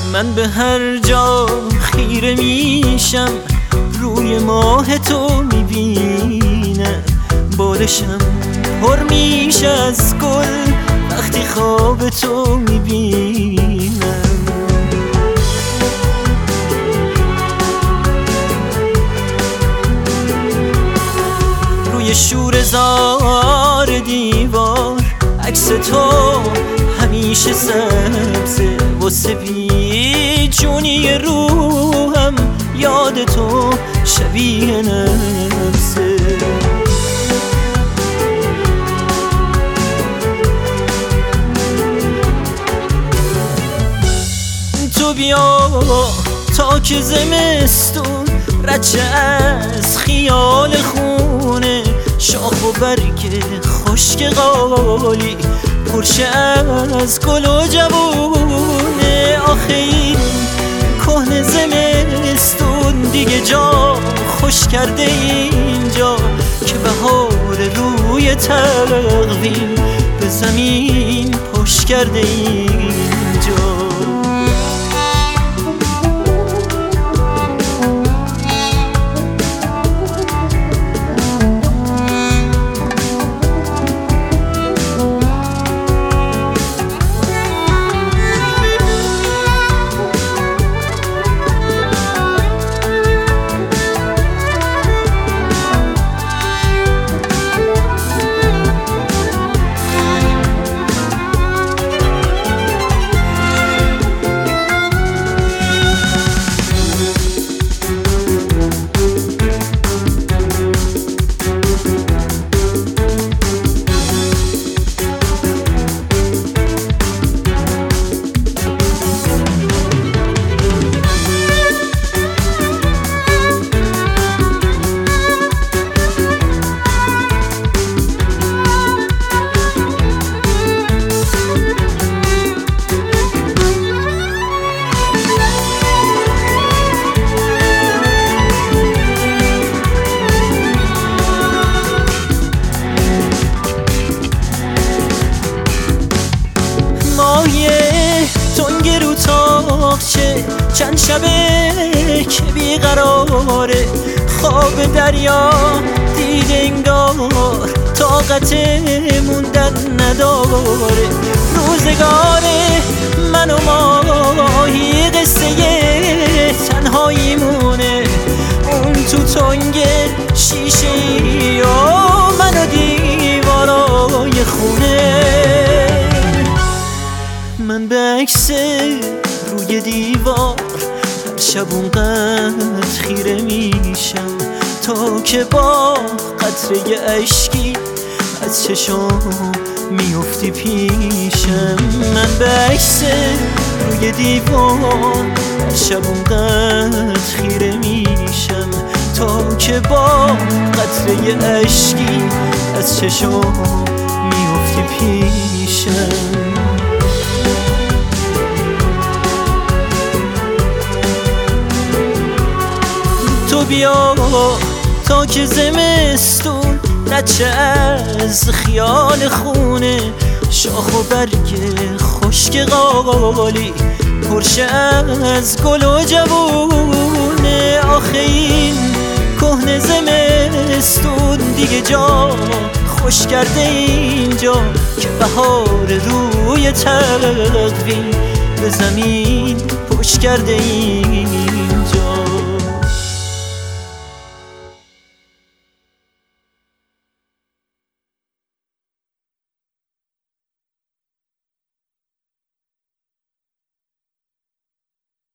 من به هر جا خیره میشم، روی ماه تو میبینم، بالشم پر میشه از گل وقتی خواب تو میبینم. روی شور زار دیوار عکس تو همیشه سبزه، واسه بی جونی روحم یاد تو شبیه نفسه. تو بیا تا که زمستون رچه از خیال خونه، شاخ و برگ خشک قالی پرشه از گل و جوونه. آخه این کهنه زمستون دیگه جا خوش کرده اینجا، که بهار روی تقویم به زمین پشت کرده اینجا. تنگ رو تاقچه چند شبه که بیقراره، خواب دریا دید انگار طاقت موندن نداره. روزگار من و ماهی قصه تنهایی مونه، اون تو تنگ شیشه یا من و دیوارای خونه. من به عکس روی دیوار هر شب اونقدر خیره میشم، تا که با قطره اشکی از چشم میفتی پیشم. من به عکس روی دیوار هر شب اونقدر خیره میشم، تا که با قطره اشکی از چشم میفتی پیشم. تو بیا تا که زمستون رچه از خیال خونه، شاخ و برگ خشک قالی پرشه از گل و جوونه. آخه این کهنه زمستون دیگه جا خوش کرده اینجا، که بهار روی تقویم به زمین پشت کرده این